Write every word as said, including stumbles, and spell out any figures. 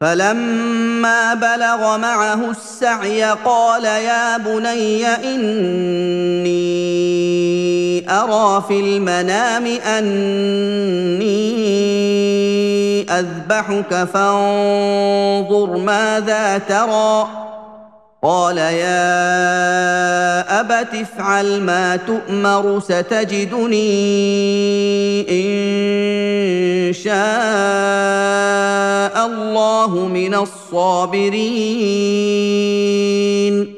فلما بلغ معه السعي قال يا بني إني أرى في المنام أني أذبحك فانظر ماذا ترى قال يا أبت افعل ما تؤمر ستجدني إن شاء الله من الصابرين